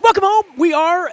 Welcome home. We are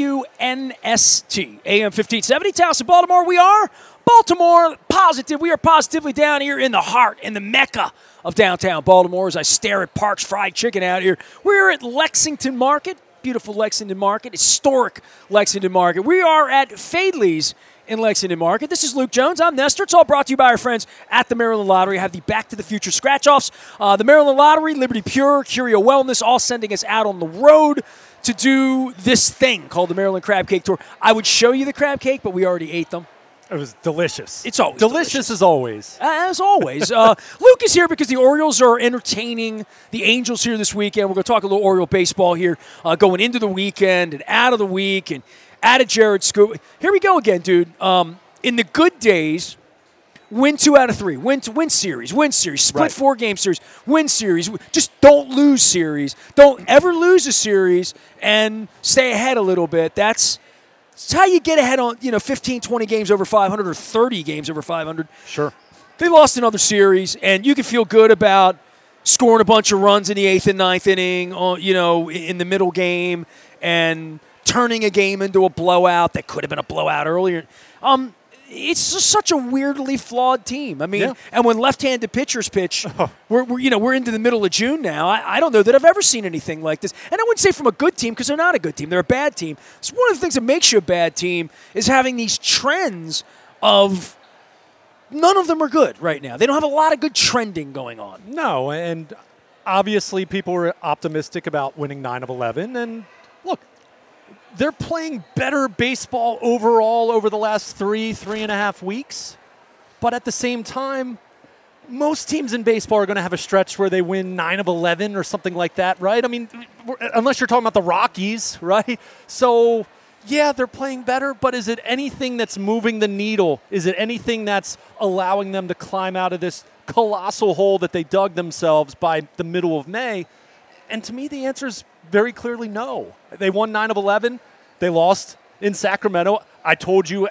WNST, AM 1570, Towson, Baltimore. We are Baltimore Positive. We are positively down here in the heart, in the mecca of downtown Baltimore as I stare at Parks Fried Chicken out here. We're at Lexington Market, beautiful Lexington Market, historic Lexington Market. We are at Fadley's in Lexington Market. This is Luke Jones. I'm Nestor. It's all brought to you by our friends at the Maryland Lottery. I have the Back to the Future scratch-offs. The Maryland Lottery, Liberty Pure, Curio Wellness, all sending us out on the road to do this thing called the Maryland Crab Cake Tour. I would show you the crab cake, but we already ate them. It was delicious. It's always delicious. As always. As always. Luke is here because the Orioles are entertaining the Angels here this weekend. We're going to talk a little Oriole baseball here going into the weekend and out of the week and out of Jared Scoop. Here we go again, dude. In the good days, win 2 out of 3. Win series. Split Right. 4-game series. Win series. Just don't lose series. Don't ever lose a series and stay ahead a little bit. That's how you get ahead on 15, 20 games over 500 or 30 games over 500. Sure. They lost another series, and you can feel good about scoring a bunch of runs in the 8th and 9th inning, in the middle game, and turning a game into a blowout that could have been a blowout earlier. It's just such a weirdly flawed team. I mean, Yeah. And when left-handed pitchers pitch, we're into the middle of June now. I don't know that I've ever seen anything like this. And I wouldn't say from a good team because they're not a good team. They're a bad team. So one of the things that makes you a bad team is having these trends of none of them are good right now. They don't have a lot of good trending going on. No, and obviously people were optimistic about winning 9 of 11. And look, they're playing better baseball overall over the last 3.5 weeks. But at the same time, most teams in baseball are going to have a stretch where they win 9 of 11 or something like that, right? I mean, unless you're talking about the Rockies, right? So, yeah, they're playing better, but is it anything that's moving the needle? Is it anything that's allowing them to climb out of this colossal hole that they dug themselves by the middle of May? And to me, the answer is very clearly no. They won 9 of 11. They lost in Sacramento. I told you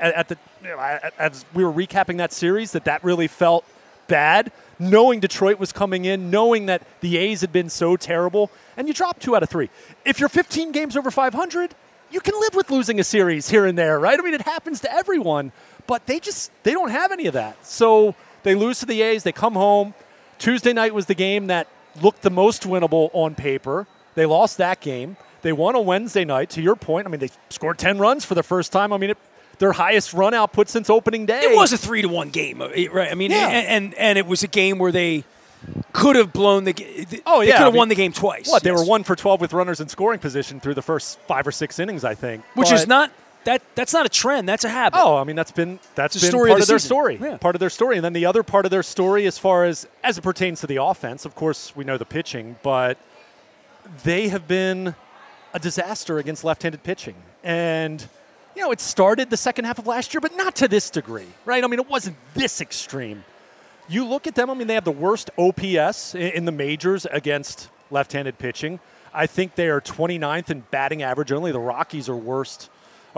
as we were recapping that series that really felt bad, knowing Detroit was coming in, knowing that the A's had been so terrible, and you dropped 2 out of 3. If you're 15 games over 500, you can live with losing a series here and there, right? I mean, it happens to everyone, but they don't have any of that. So they lose to the A's. They come home. Tuesday night was the game that looked the most winnable on paper. They lost that game. They won on Wednesday night, to your point. I mean, they scored 10 runs for the first time. I mean, their highest run output since opening day. It was a 3-1 game, right? I mean, Yeah. and it was a game where they could have blown the game. Oh, yeah. They could have won the game twice. What? They were 1 for 12 with runners in scoring position through the first 5 or 6 innings, I think. Which is not that's not a trend. That's a habit. Oh, I mean, that's been story part of of the their season. story. Yeah. Part of their story. And then the other part of their story as far as it pertains to the offense, of course, we know the pitching, but they have been a disaster against left-handed pitching. And, it started the second half of last year, but not to this degree, right? I mean, it wasn't this extreme. You look at them, I mean, they have the worst OPS in the majors against left-handed pitching. I think they are 29th in batting average. Only the Rockies are worse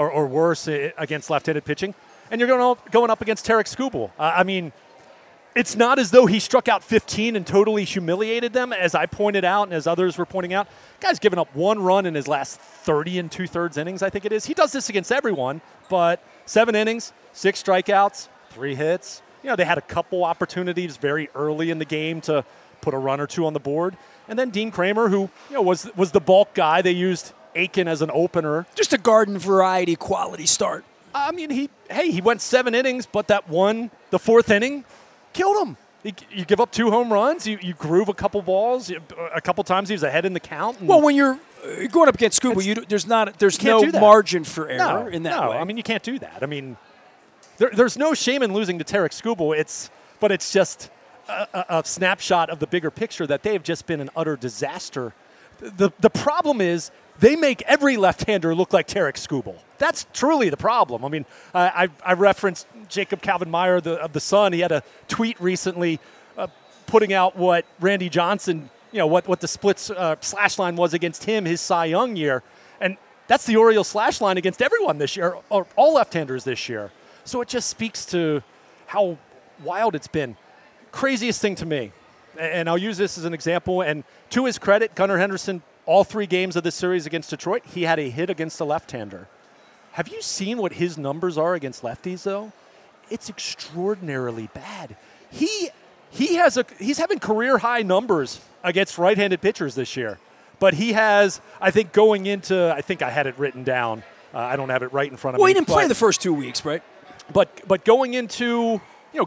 against left-handed pitching. And you're going up against Tarek Skubal. I mean, it's not as though he struck out 15 and totally humiliated them, as I pointed out and as others were pointing out. Guy's given up 1 run in his last 30 and 2/3 innings, I think it is. He does this against everyone, but 7 innings, 6 strikeouts, 3 hits. They had a couple opportunities very early in the game to put a run or 2 on the board. And then Dean Kramer, who was the bulk guy. They used Aiken as an opener. Just a garden variety quality start. I mean, he went 7 innings, but the 4th inning, killed him. You give up 2 home runs. You groove a couple balls. A couple times he was ahead in the count. Well, when you're going up against Skubal, there's no margin for error in that way. I mean, you can't do that. I mean, there's no shame in losing to Tarek Skubal. But it's just a snapshot of the bigger picture that they have just been an utter disaster. The problem is they make every left-hander look like Tarek Skubal. That's truly the problem. I mean, I referenced Jacob Calvin-Meyer of the Sun. He had a tweet recently putting out what Randy Johnson, what the splits slash line was against him his Cy Young year. And that's the Orioles slash line against everyone this year, or all left-handers this year. So it just speaks to how wild it's been. Craziest thing to me, and I'll use this as an example, and to his credit, Gunnar Henderson all 3 games of this series against Detroit, he had a hit against a left-hander. Have you seen what his numbers are against lefties, though? It's extraordinarily bad. He's having career-high numbers against right-handed pitchers this year. But he has, I think, going into, I think I had it written down. I don't have it right in front of me. Well, he didn't play the first 2 weeks, right? But going into, well,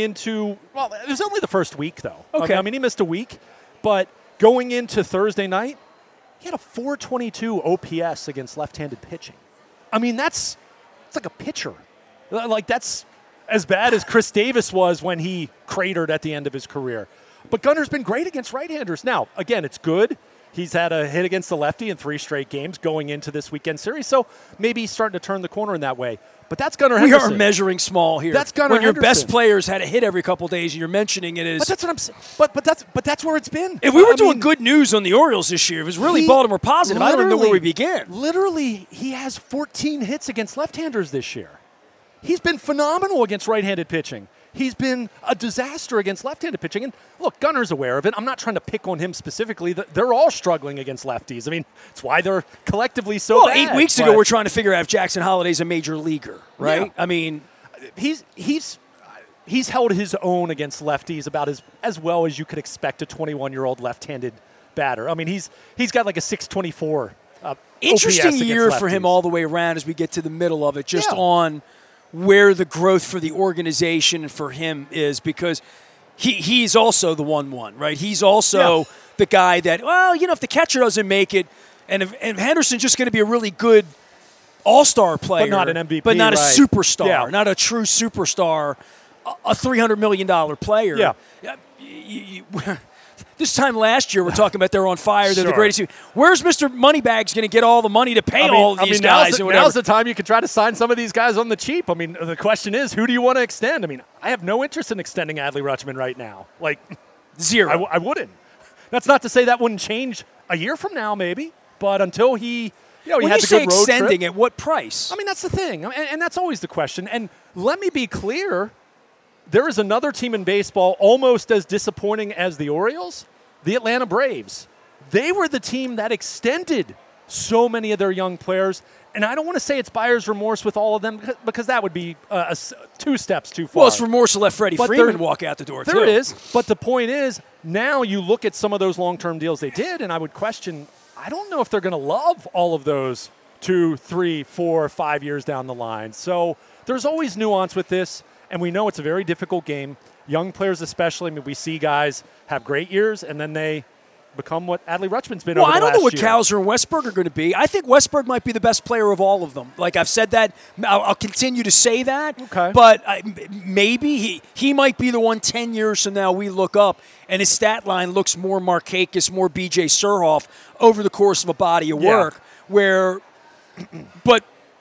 it was only the first week, though. Okay. I mean, he missed a week. But going into Thursday night, he had a 422 OPS against left-handed pitching. I mean, it's like a pitcher. Like, that's as bad as Chris Davis was when he cratered at the end of his career. But Gunner's been great against right-handers. Now, again, it's good. He's had a hit against the lefty in 3 straight games going into this weekend series, so maybe he's starting to turn the corner in that way. But that's Gunnar Henderson. We are measuring small here. That's Gunnar Henderson. When your best Henderson. players had a hit every couple of days, and you're mentioning it as. But that's what I'm saying. But that's where it's been. If we were doing good news on the Orioles this year, it was really Baltimore positive. I don't even know where we began. Literally, he has 14 hits against left-handers this year. He's been phenomenal against right-handed pitching. He's been a disaster against left-handed pitching. And look, Gunner's aware of it. I'm not trying to pick on him specifically. They're all struggling against lefties. I mean, it's why they're collectively so bad. 8 weeks ago, we're trying to figure out if Jackson Holliday's a major leaguer, right? Yeah. I mean, he's held his own against lefties about as well as you could expect a 21-year-old left-handed batter. I mean, he's got like a 624 interesting OPS year against for him lefties. all the way around as we get to the middle of it, just on where the growth for the organization and for him is, because he's also the 1-1, right? He's also the guy that, if the catcher doesn't make it, and Henderson's just going to be a really good all-star player. But not an MVP, but not a right. superstar, not a true superstar, a $300 million player. Yeah. This time last year, we're talking about they're on fire. They're the Sure. greatest. Where's Mr. Moneybags going to get all the money to pay all of these guys? Now's the time you could try to sign some of these guys on the cheap. I mean, the question is, who do you want to extend? I mean, I have no interest in extending Adley Rutschman right now. Like, zero. I wouldn't. That's not to say that wouldn't change a year from now, maybe. But until he had when the you say good road extending, trip, at what price? I mean, that's the thing, and that's always the question. And let me be clear, there is another team in baseball almost as disappointing as the Orioles, the Atlanta Braves. They were the team that extended so many of their young players, and I don't want to say it's buyer's remorse with all of them because that would be 2 steps too far. Well, it's remorse to let Freddie Freeman walk out the door, too. There is, but the point is, now you look at some of those long-term deals they did, and I would question, I don't know if they're going to love all of those 2, 3, 4, 5 years down the line. So there's always nuance with this, and we know it's a very difficult game. Young players especially, I mean, we see guys have great years, and then they become what Adley Rutschman's been over the last year. Well, I don't know what Cowser and Westberg are going to be. I think Westberg might be the best player of all of them. Like I've said that. I'll continue to say that. Okay. But maybe he might be the one 10 years from now we look up, and his stat line looks more Markakis, more B.J. Surhoff over the course of a body of work. Where, but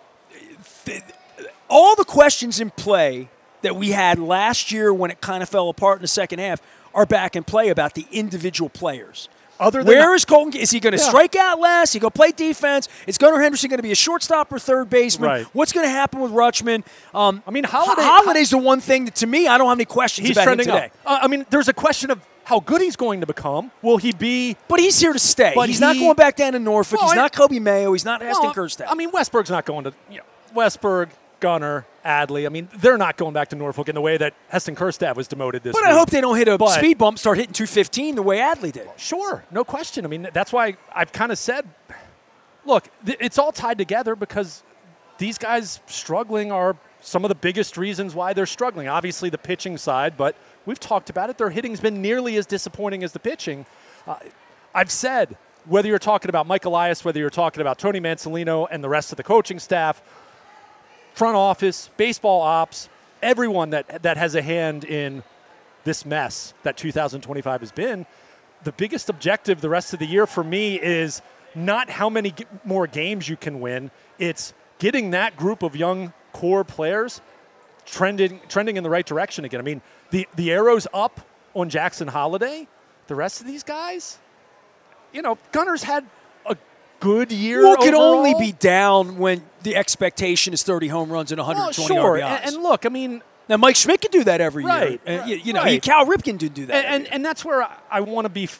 all the questions in play that we had last year when it kind of fell apart in the second half are back in play about the individual players. Where is Colton? Is he going to strike out less? Is he going to play defense? Is Gunnar Henderson going to be a shortstop or third baseman? Right. What's going to happen with Rutschman? I mean, Holiday's the one thing that, to me, I don't have any questions about him today. I mean, there's a question of how good he's going to become. Will he be? But he's here to stay. But he's not going back down to Norfolk. Well, he's not Kobe Mayo. He's not Heston Kjerstad. I mean, Westberg's not going to Westberg, Gunnar, Adley. I mean, they're not going back to Norfolk in the way that Heston Kjerstad was demoted this week. But I hope they don't hit a speed bump, start hitting 215 the way Adley did. Sure, no question. I mean, that's why I've kind of said, look, it's all tied together because these guys struggling are some of the biggest reasons why they're struggling. Obviously, the pitching side, but we've talked about it. Their hitting's been nearly as disappointing as the pitching. I've said, whether you're talking about Mike Elias, whether you're talking about Tony Mansolino and the rest of the coaching staff, front office, baseball ops, everyone that has a hand in this mess that 2025 has been, the biggest objective the rest of the year for me is not how many more games you can win. It's getting that group of young core players trending in the right direction again. I mean, the arrow's up on Jackson Holliday. The rest of these guys, Gunner's had a good year. Well, it can overall. only be down when the expectation is 30 home runs and 120 RBIs. And look, I mean, now Mike Schmidt can do that every year. Cal Ripken did do that. And that's where I want to be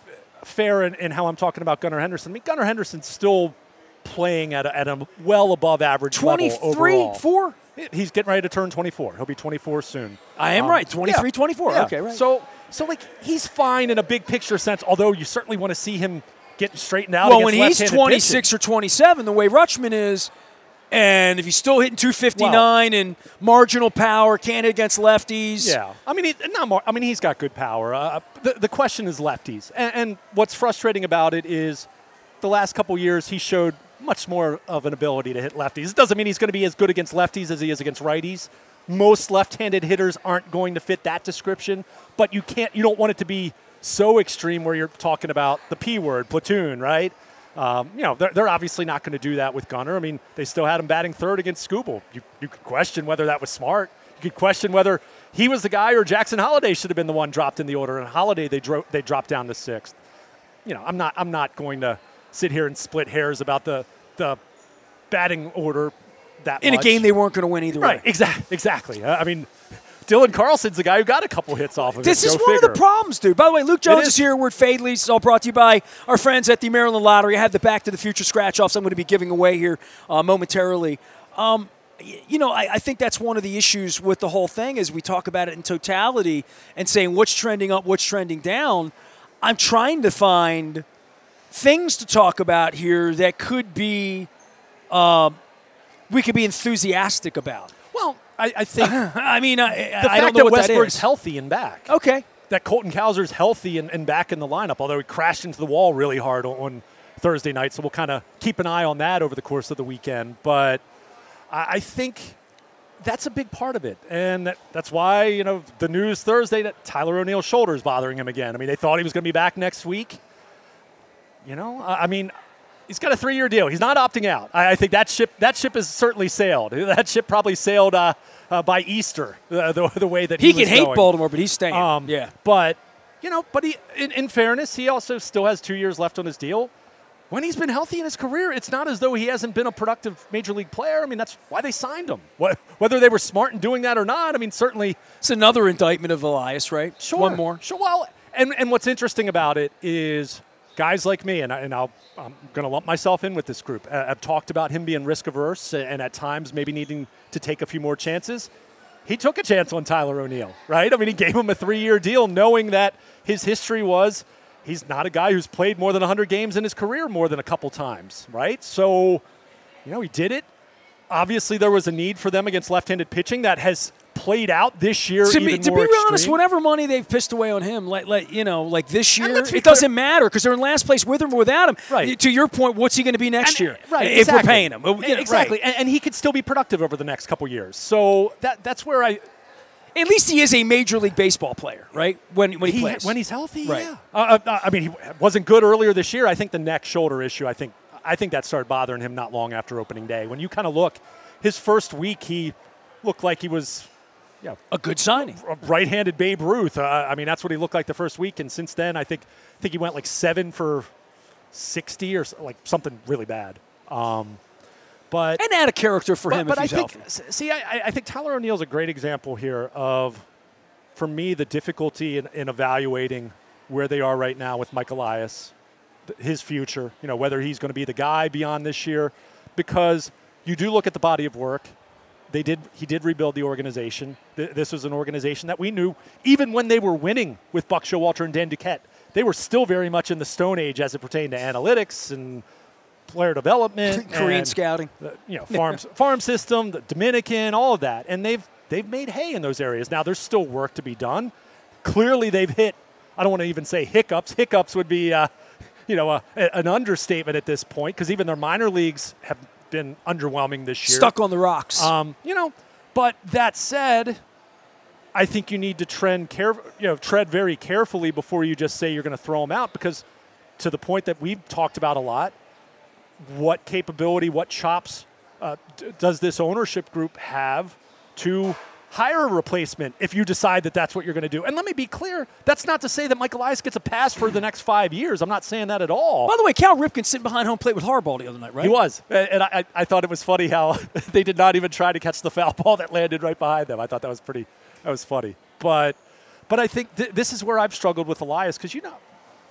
fair in how I'm talking about Gunnar Henderson. I mean, Gunnar Henderson's still playing at a well above average level overall. 24? He's getting ready to turn 24. He'll be 24 soon. I am right. 23, yeah. 24. Yeah. Okay, right. So like he's fine in a big picture sense, although you certainly want to see him getting straightened out. Well, when he's left-handed 26 pitching. or 27, the way Rutschman is, and if he's still hitting 259 and marginal power, can't hit against lefties. Yeah. I mean, he's got good power. The question is lefties. And what's frustrating about it is the last couple years he showed much more of an ability to hit lefties. It doesn't mean he's going to be as good against lefties as he is against righties. Most left-handed hitters aren't going to fit that description, but you don't want it to be so extreme where you're talking about the P word, platoon, right? They're obviously not going to do that with Gunnar. I mean, they still had him batting third against Skubal. You could question whether that was smart. You could question whether he was the guy or Jackson Holliday should have been the one dropped in the order, and Holliday they dropped down to sixth. I'm not going to sit here and split hairs about the batting order that in much. a game they weren't going to win either way. Right, exactly. I mean, Dylan Carlson's the guy who got a couple hits off of it. This is one of the problems, dude. By the way, Luke Jones is here. We're at Fadley. It's all brought to you by our friends at the Maryland Lottery. I have the Back to the Future scratch-offs I'm going to be giving away here momentarily. I think that's one of the issues with the whole thing is we talk about it in totality and saying what's trending up, what's trending down. I'm trying to find things to talk about here that could be we could be enthusiastic about. Well, I think I mean, I don't know what Westberg's that is. healthy and back. Okay. That Colton Cowser's healthy and back in the lineup, although he crashed into the wall really hard on Thursday night. So we'll kind of keep an eye on that over the course of the weekend. But I think that's a big part of it. And that's why, the news Thursday that Tyler O'Neill's shoulder is bothering him again. I mean, they thought he was going to be back next week. I mean, he's got a 3-year deal. He's not opting out. I think that ship has certainly sailed. That ship probably sailed by Easter, the way that he can hate going. Baltimore, but he's staying. Yeah. But, he, in fairness, he also still has 2 years left on his deal. When he's been healthy in his career, it's not as though he hasn't been a productive major league player. I mean, that's why they signed him. Whether they were smart in doing that or not, I mean, certainly. It's another indictment of Elias, right? Sure. One more. Sure. Well, and what's interesting about it is guys like me, I'm going to lump myself in with this group. I've talked about him being risk-averse and at times maybe needing to take a few more chances. He took a chance on Tyler O'Neill, right? I mean, he gave him a 3-year deal knowing that his history was he's not a guy who's played more than 100 games in his career more than a couple times, right? So, he did it. Obviously, there was a need for them against left-handed pitching that has played out this year To even be more real extreme. honest, whatever money they've pissed away on him, like this year, let's be it doesn't matter because they're in last place with him or without him. Right. To your point, what's he going to be next year? Right, if exactly. we're paying him. Exactly. Right. And he could still be productive over the next couple years. So that's where At least he is a Major League Baseball player, right? When he plays. When he's healthy, Right. yeah. I mean, he wasn't good earlier this year. I think the neck shoulder issue, I think that started bothering him not long after opening day. When you kind of look, his first week, he looked like he was a good signing. a right-handed Babe Ruth. I mean, that's what he looked like the first week. And since then, I think he went like 7 for 60 or like something really bad. But And add a character for him if he's healthy. I think Tyler O'Neill's a great example here of, for me, the difficulty in evaluating where they are right now with Mike Elias, his future, whether he's going to be the guy beyond this year, because you do look at the body of work. He did rebuild the organization. This was an organization that we knew, even when they were winning with Buck Showalter and Dan Duquette, they were still very much in the Stone Age as it pertained to analytics and player development, Korean and, scouting, farm system, the Dominican, all of that, and they've made hay in those areas. Now there's still work to be done. Clearly, they've hit. I don't want to even say hiccups. Hiccups would be, an understatement at this point because even their minor leagues have been underwhelming this year. Stuck on the rocks. But that said, I think you need to tread very carefully before you just say you're going to throw them out because, to the point that we've talked about a lot, what capability, what chops does this ownership group have to hire a replacement if you decide that that's what you're going to do? And let me be clear, that's not to say that Mike Elias gets a pass for the next 5 years. I'm not saying that at all. By the way, Cal Ripken sitting behind home plate with Harbaugh the other night, right? He was. And I thought it was funny how they did not even try to catch the foul ball that landed right behind them. I thought that was funny. But I think this is where I've struggled with Elias because,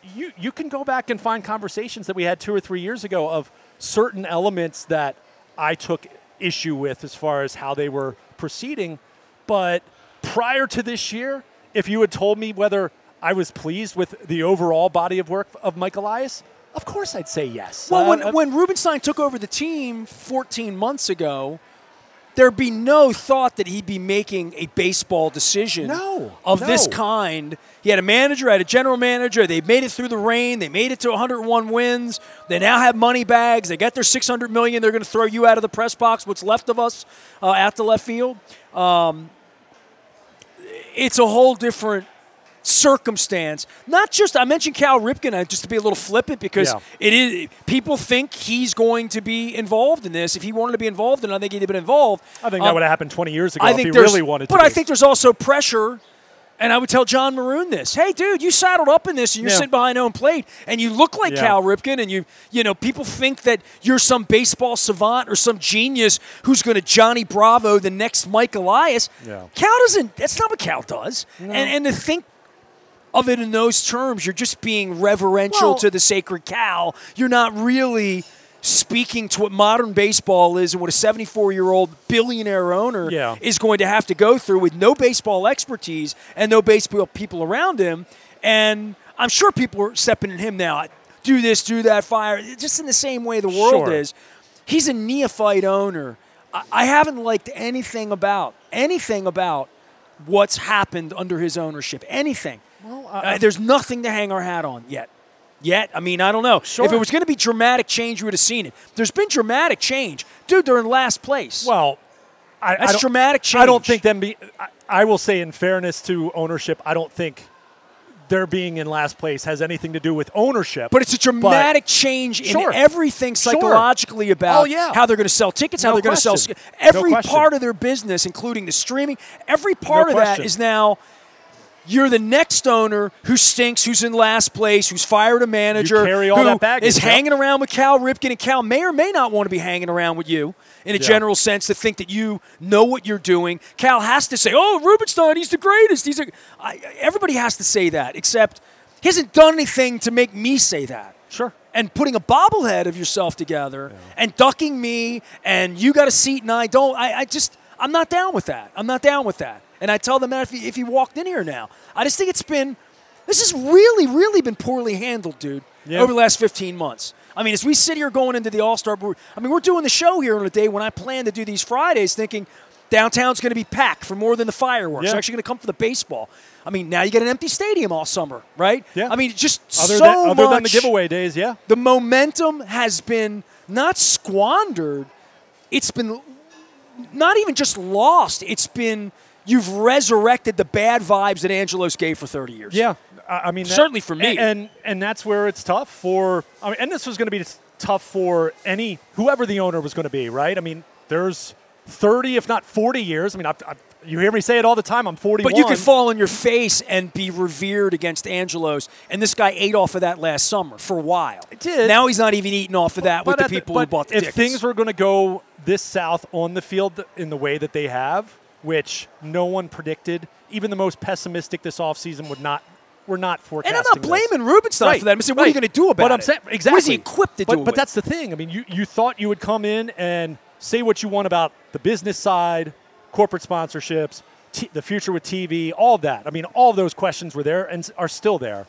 you can go back and find conversations that we had 2 or 3 years ago of certain elements that I took issue with as far as how they were proceeding. But prior to this year, if you had told me whether I was pleased with the overall body of work of Mike Elias, of course I'd say yes. Well, when Rubenstein took over the team 14 months ago, there'd be no thought that he'd be making a baseball decision of this kind. He had a manager, had a general manager. They made it through the rain. They made it to 101 wins. They now have money bags. They got their $600 million. They're going to throw you out of the press box, what's left of us, at the left field. It's a whole different circumstance. Not just, I mentioned Cal Ripken just to be a little flippant because it is, people think he's going to be involved in this. If he wanted to be involved, and I think he'd have been involved. I think that would have happened 20 years ago if he really wanted to. But I think there's also pressure, and I would tell John Maroon this. Hey, dude, you saddled up in this, and you're sitting behind home plate, and you look like Cal Ripken, and you know, people think that you're some baseball savant or some genius who's going to Johnny Bravo the next Mike Elias. Yeah. Cal doesn't. That's not what Cal does. No. And to think of it in those terms, you're just being reverential to the sacred cow. You're not really speaking to what modern baseball is and what a 74-year-old billionaire owner is going to have to go through with no baseball expertise and no baseball people around him. And I'm sure people are stepping in him now. Do this, do that, fire. Just in the same way the world is. He's a neophyte owner. I haven't liked anything about what's happened under his ownership. Anything. Well, there's nothing to hang our hat on yet. I mean, I don't know. If it was going to be dramatic change, you would have seen it. There's been dramatic change. Dude, they're in last place. Well, that's dramatic change. I don't think I will say in fairness to ownership, I don't think their being in last place has anything to do with ownership. But it's a dramatic change in everything psychologically about how they're going to sell tickets, how they're going to sell every part of their business, including the streaming. Every part of that is now – you're the next owner who stinks, who's in last place, who's fired a manager, is hanging around with Cal Ripken, and Cal may or may not want to be hanging around with you in a general sense to think that you know what you're doing. Cal has to say, oh, Rubenstein, he's the greatest. Everybody has to say that, except he hasn't done anything to make me say that. Sure. And putting a bobblehead of yourself together and ducking me and you got a seat and I don't, I'm not down with that. I'm not down with that. And I tell them that if he walked in here now. I just think this has really, really been poorly handled, dude, over the last 15 months. I mean, as we sit here going into the All-Star, we're doing the show here on a day when I plan to do these Fridays thinking downtown's going to be packed for more than the fireworks. They're actually going to come for the baseball. I mean, now you get an empty stadium all summer, right? Yeah. I mean, just other much. Other than the giveaway days, The momentum has been not squandered. It's been not even just lost. It's been... You've resurrected the bad vibes that Angelos gave for 30 years. Yeah, I mean certainly for me, and that's where it's tough for. I mean, and this was going to be tough for whoever the owner was going to be, right? I mean, there's 30, if not 40 years. I mean, you hear me say it all the time. I'm 41. But you could fall on your face and be revered against Angelos, and this guy ate off of that last summer for a while. It did. Now he's not even eating off of that with the people who bought the tickets. If things were going to go this south on the field in the way that they have, which no one predicted, even the most pessimistic this offseason were not forecasting. And I'm not blaming Rubenstein for that. I'm saying, what are you going to do about it? I'm saying, exactly. What is he equipped to do But that's the thing. I mean, you thought you would come in and say what you want about the business side, corporate sponsorships, the future with TV, all of that. I mean, all of those questions were there and are still there.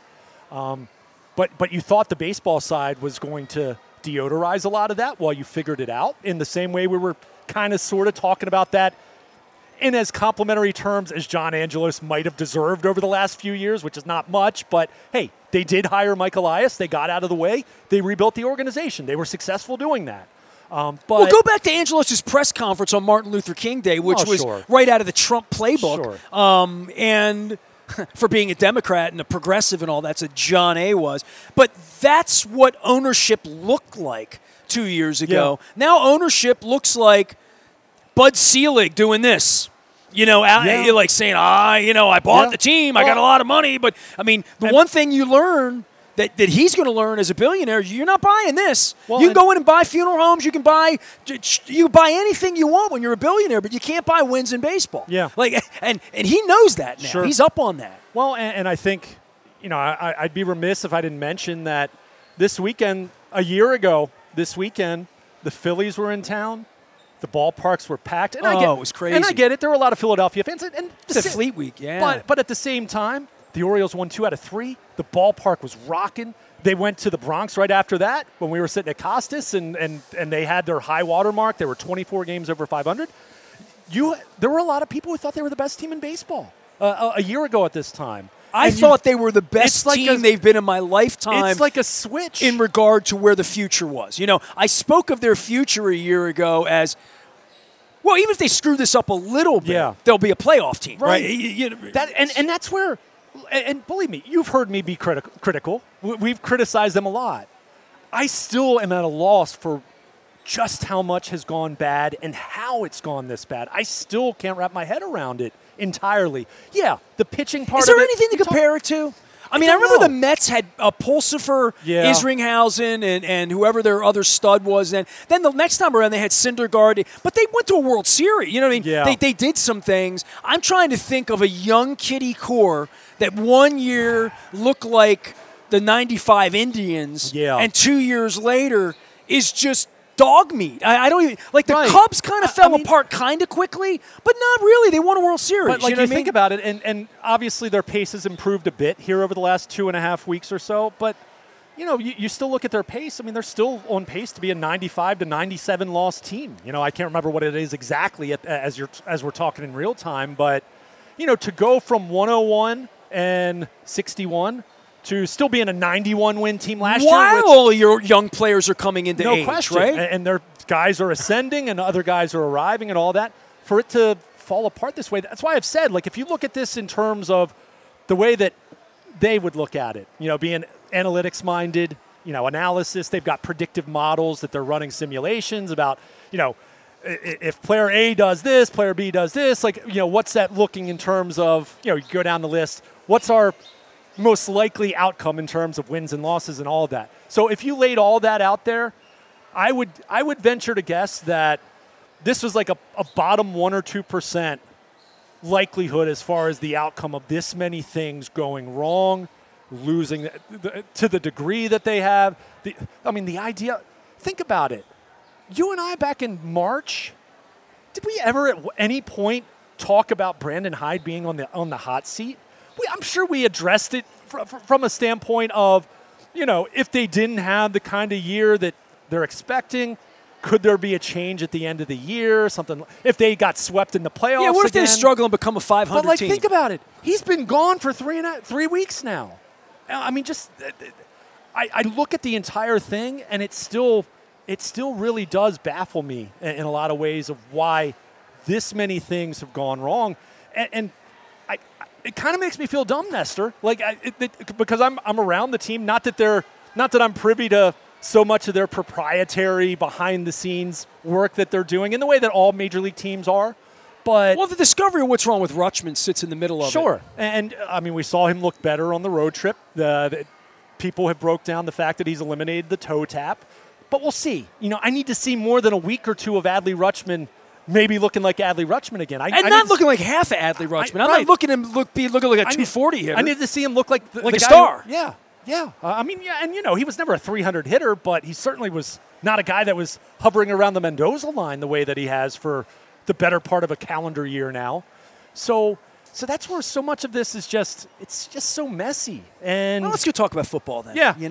But you thought the baseball side was going to deodorize a lot of that while you figured it out, in the same way we were kind of sort of talking about that in as complimentary terms as John Angelos might have deserved over the last few years, which is not much. But, hey, they did hire Mike Elias. They got out of the way. They rebuilt the organization. They were successful doing that. Well, go back to Angelos' press conference on Martin Luther King Day, which was right out of the Trump playbook. And for being a Democrat and a progressive and all that, so John A. was. But that's what ownership looked like 2 years ago. Now ownership looks like Bud Selig doing this. Like saying, I bought the team. I got a lot of money. But, I mean, the one thing you learn that he's going to learn as a billionaire, you're not buying this. You can go in and buy funeral homes. You can buy anything you want when you're a billionaire, but you can't buy wins in baseball. Yeah. And he knows that now. Sure. He's up on that. Well, and I think, I'd be remiss if I didn't mention that this weekend, a year ago, this weekend, the Phillies were in town. The ballparks were packed. And it was crazy. And I get it. There were a lot of Philadelphia fans. And it's a Fleet Week, yeah. But at the same time, the Orioles won 2 out of 3. The ballpark was rocking. They went to the Bronx right after that when we were sitting at Costas, and they had their high water mark. They were 24 games over 500. There were a lot of people who thought they were the best team in baseball a year ago at this time. I thought they were the best team they've been in my lifetime. It's like a switch. In regard to where the future was. I spoke of their future a year ago as, well, even if they screw this up a little bit, they'll be a playoff team. Right? And that's where, and believe me, you've heard me be critical. We've criticized them a lot. I still am at a loss for just how much has gone bad and how it's gone this bad. I still can't wrap my head around it entirely. Yeah, the pitching part of it. Is there anything to compare it to? I remember the Mets had Pulsifer, Isringhausen, and whoever their other stud was. Then the next time around, they had Syndergaard. But they went to a World Series. You know what I mean? Yeah. They did some things. I'm trying to think of a young kiddie core that one year looked like the 95 Indians, and 2 years later is just dog meat. I don't even like the Cubs kind of fell apart kind of quickly, but not really. They won a World Series. But you think about it, and obviously their pace has improved a bit here over the last 2.5 weeks or so. But you still look at their pace. They're still on pace to be a 95 to 97 loss team. I can't remember what it is exactly as we're talking in real time, but to go from 101 and 61. To still being a 91-win team last year. While all your young players are coming into age, question. Right? And their guys are ascending and other guys are arriving and all that. For it to fall apart this way, that's why I've said, if you look at this in terms of the way that they would look at it, being analytics-minded, analysis, they've got predictive models that they're running simulations about, if player A does this, player B does this, what's that looking in terms of, you go down the list, what's our most likely outcome in terms of wins and losses and all of that. So if you laid all that out there, I would venture to guess that this was like a bottom 1 or 2% likelihood as far as the outcome of this many things going wrong, losing to the degree that they have. The idea, think about it. You and I back in March, did we ever at any point talk about Brandon Hyde being on the hot seat? I'm sure we addressed it from a standpoint of, if they didn't have the kind of year that they're expecting, could there be a change at the end of the year? Something if they got swept in the playoffs. Yeah, what if again? they struggle and become a 500 team? Think about it. He's been gone for 3 weeks now. I look at the entire thing, and it still really does baffle me in a lot of ways of why this many things have gone wrong, and it kind of makes me feel dumb, Nestor. Because I'm around the team. Not that I'm privy to so much of their proprietary behind-the-scenes work that they're doing in the way that all major league teams are. But the discovery of what's wrong with Rutschman sits in the middle of it. Sure, and we saw him look better on the road trip. People have broke down the fact that he's eliminated the toe tap, but we'll see. I need to see more than a week or two of Adley Rutschman. Maybe looking like Adley Rutschman again. Not looking like half of Adley Rutschman. I'm not looking him looking like a 240 hitter. I need to see him look like the a guy star. Yeah. He was never a 300 hitter, but he certainly was not a guy that was hovering around the Mendoza line the way that he has for the better part of a calendar year now. So that's where so much of this is it's just so messy. And let's go talk about football then. Yeah.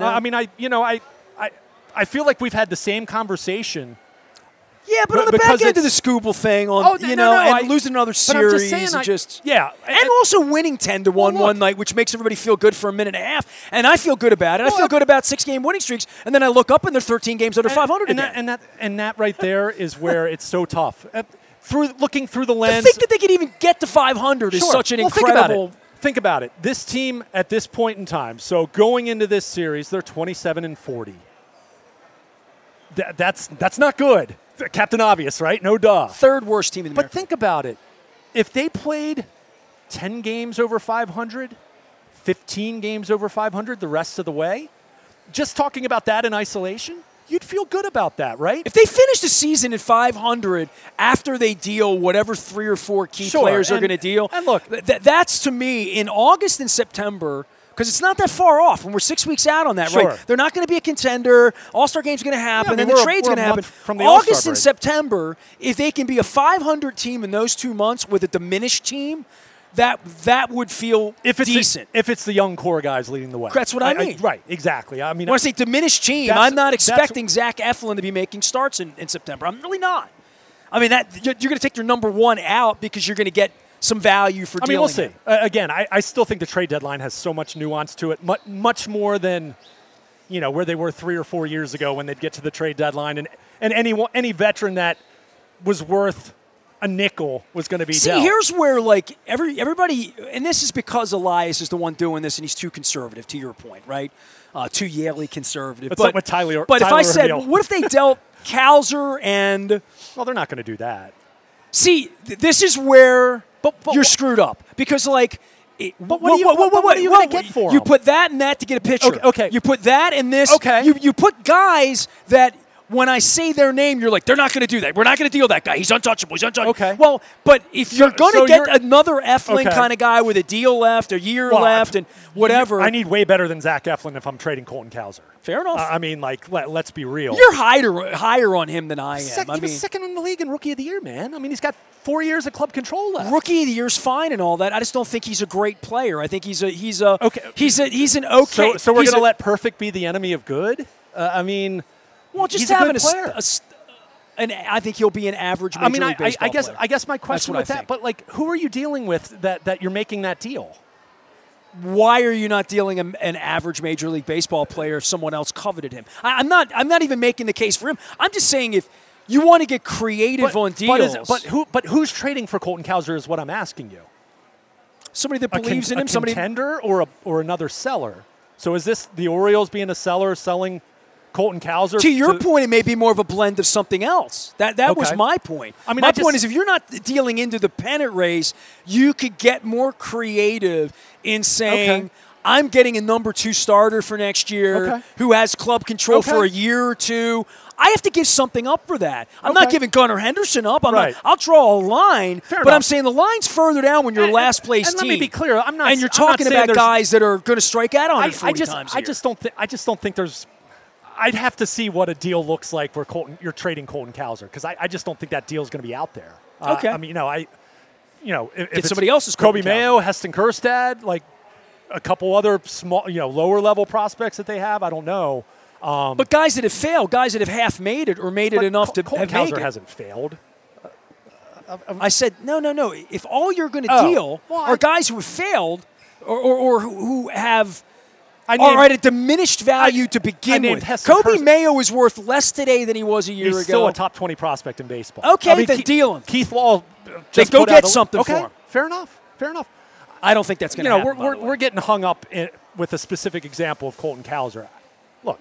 I feel like we've had the same conversation. Yeah, but on the back end of the Scooble thing, losing another series, and also winning 10-1 one night, which makes everybody feel good for a minute and a half, and I feel good about it. I feel good about 6-game winning streaks, and then I look up and they're 13 games under 500 again. And that right there is where it's so tough. Looking through the lens, to think that they could even get to 500 is such an incredible. Think about it. This team at this point in time, so going into this series, they're 27-40. That's not good. Captain Obvious, right? No duh. Third worst team in America. But think about it. If they played 10 games over 500, 15 games over 500 the rest of the way, just talking about that in isolation, you'd feel good about that, right? If they finish the season at 500 after they deal whatever 3 or 4 key players are going to deal, and look, that's to me in August and September Because it's not that far off, and we're 6 weeks out on that, Sure. right? They're not going to be a contender. All-Star game's going to happen, Yeah, I mean, and the trade's we're going to a happen. month from the All-Star August and break. September, if they can be a 500 team in those 2 months with a diminished team, that would feel decent. If it's the young core guys leading the way. That's what I mean. Right, exactly. I mean, When I say diminished team, I'm not expecting Zach Eflin to be making starts in September. I'm really not. I mean, you're going to take your number one out because you're going to get some value for dealing. We'll see. Again, I still think the trade deadline has so much nuance to it, much more than where they were 3 or 4 years ago when they'd get to the trade deadline, and any veteran that was worth a nickel was going to be dealt. Here's where everybody, and this is because Elias is the one doing this, and he's too conservative. To your point, right? Too Yaley conservative. It's like with Tyler. But if I said, O'Neill. what if they dealt Calzer and? Well, they're not going to do that. See, this is where But you're screwed up because what are you going to get for You him? put that and that to get a pitcher. Okay. You put that and this. Okay. You put guys that when I say their name, you're like, they're not going to do that. We're not going to deal that guy. He's untouchable. He's untouchable. Okay. Well, but if you're going to get another Eflin Okay. kind of guy with a deal left, a year left, and whatever. I need way better than Zach Eflin if I'm trading Colton Cowser. Fair enough. Let's be real. You're higher on him than I am. He was second in the league in Rookie of the Year, man. I mean, he's got 4 years of club control left. Rookie of the Year's fine and all that. I just don't think he's a great player. I think he's an okay. So we're going to let perfect be the enemy of good? Well, just he's a having good player. I think he'll be an average Major League Baseball player. I guess my question with that, but who are you dealing with that you're making that deal? Why are you not dealing an average Major League Baseball player if someone else coveted him? I'm not even making the case for him. I'm just saying if you want to get creative on deals. But who's trading for Colton Cowser is what I'm asking you. Somebody that believes in him. A contender or another seller. So is this the Orioles being a seller selling Colton Cowser? To your point, it may be more of a blend of something else. That was my point. My point is if you're not dealing into the pennant race, you could get more creative in saying, I'm getting a number 2 starter for next year who has club control for a year or two. I have to give something up for that. I'm not giving Gunnar Henderson up. I'll draw a line, but I'm saying the line's further down when you're last place team. And let me be clear, I'm not. And you're talking about guys that are going to strike out 140 times a year. I just don't think there's. I'd have to see what a deal looks like where you're trading Colton Cowser because I just don't think that deal is going to be out there. Okay. If it's somebody else's Kobe Mayo, Heston Kjerstad, like a couple other small, lower level prospects that they have, I don't know. But guys that have failed, guys that have half made it or made it enough to Colton have made Cowser it. hasn't failed. I said no. If all you're going to deal are guys who have failed or who have. Are at a diminished value to begin with. Kobe Mayo is worth less today than he was a year ago. He's still a top 20 prospect in baseball. Okay, then deal him. Keith Law just go get something for him. Fair enough. I don't think that's going to happen. We're getting hung up with a specific example of Colton Cowser. Look,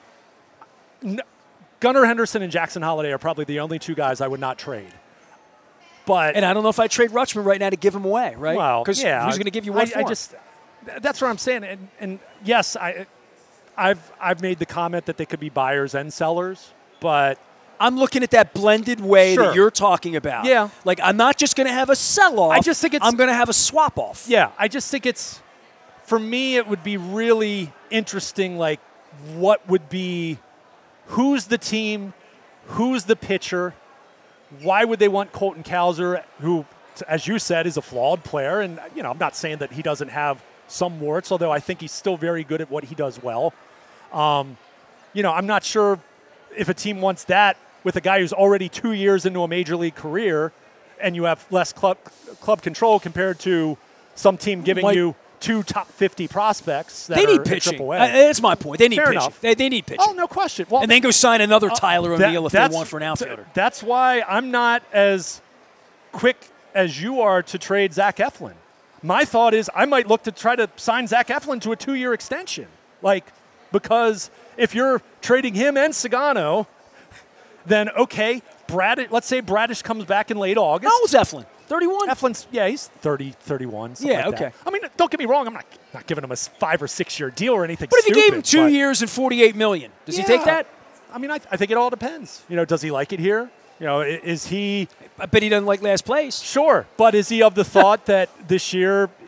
Gunnar Henderson and Jackson Holliday are probably the only 2 guys I would not trade. And I don't know if I trade Rutschman right now to give him away, right? Well, because who's going to give you one for him? That's what I'm saying. And yes, I've made the comment that they could be buyers and sellers, but I'm looking at that blended way that you're talking about. Yeah. Like I'm not just going to have a sell-off. I just think I'm going to have a swap-off. Yeah, I just think for me, it would be really interesting, like what would be, who's the team, who's the pitcher, why would they want Colton Cowser, who, as you said, is a flawed player, and I'm not saying that he doesn't have some warts, although I think he's still very good at what he does well. I'm not sure if a team wants that with a guy who's already 2 years into a major league career and you have less club control compared to some team giving you 2 top 50 prospects that they need are pitching. AAA. That's my point. They need Fair pitching. enough. They need pitching. Oh, no question. Well, and then go sign another Tyler O'Neill if they want for an outfielder. That's why I'm not as quick as you are to trade Zach Eflin. My thought is I might look to try to sign Zach Eflin to a 2-year extension. Because if you're trading him and Sagano, then okay, let's say Bradish comes back in late August. How old is Eflin? 31? Eflin's, he's 30, 31, something like that. I mean, don't get me wrong, I'm not giving him a 5 or 6 year deal or anything But if stupid, you gave him 2 years and $48 million, does he take that? I mean, I think it all depends. Does he like it here? Is he... I bet he doesn't like last place. Sure, but is he of the thought that this year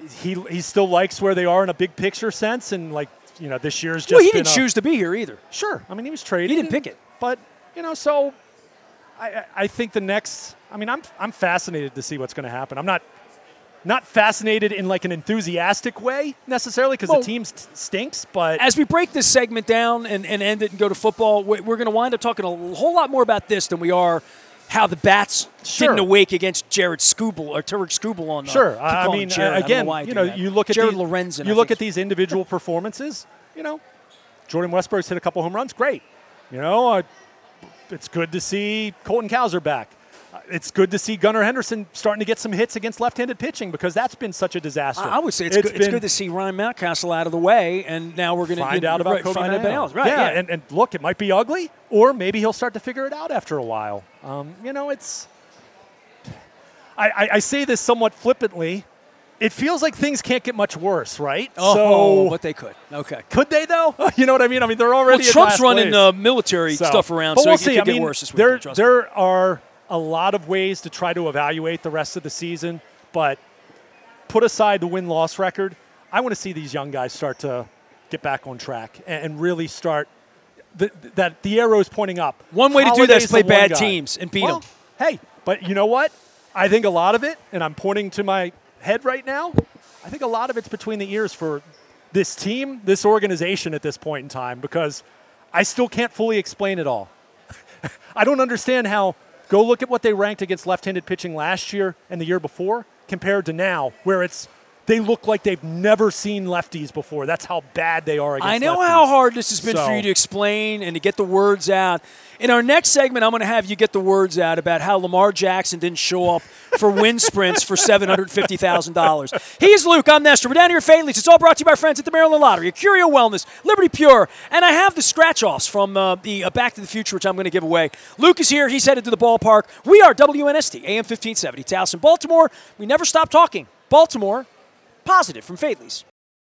he still likes where they are in a big picture sense, and this year's just. Well, he didn't choose to be here either. Sure, I mean he was traded. He didn't pick it, but so I think the next. I mean, I'm fascinated to see what's going to happen. I'm not fascinated in like an enthusiastic way necessarily because the team stinks, but as we break this segment down and end it and go to football, we're going to wind up talking a whole lot more about this than we are how the Bats didn't awake against Jared Skubal or Tarek Skubal on. Sure, I mean, Jared, again, you look at Jared Lorenzen. You look at these individual performances. Jordan Westburg's hit a couple home runs. Great. It's good to see Colton Cowser back. It's good to see Gunnar Henderson starting to get some hits against left-handed pitching because that's been such a disaster. I would say it's good to see Ryan Mountcastle out of the way, and now we're going to find out about Kobe find Mayo. else. Right, yeah. And look, it might be ugly, or maybe he'll start to figure it out after a while. It's. I say this somewhat flippantly. It feels like things can't get much worse, right? But they could. Okay. Could they, though? You know what I mean? I mean, they're already Trump's running military stuff around, so we'll it see. could get worse this week. There are a lot of ways to try to evaluate the rest of the season, but put aside the win-loss record, I want to see these young guys start to get back on track and really start that the arrow's pointing up. One way to do that is play bad teams and beat them. Hey, but you know what? I think a lot of it, and I'm pointing to my head right now, I think a lot of it's between the ears for this team, this organization at this point in time, because I still can't fully explain it all. I don't understand how. Go look at what they ranked against left-handed pitching last year and the year before compared to now, where they look like they've never seen lefties before. That's how bad they are against lefties. I know how hard this has been for you to explain and to get the words out. In our next segment, I'm going to have you get the words out about how Lamar Jackson didn't show up for wind sprints for $750,000. He's Luke. I'm Nestor. We're down here at Faithley's. It's all brought to you by friends at the Maryland Lottery, Curio Wellness, Liberty Pure, and I have the scratch-offs from the Back to the Future, which I'm going to give away. Luke is here. He's headed to the ballpark. We are WNST, AM 1570, Towson, Baltimore. We never stop talking. Baltimore, positive from Faithley's.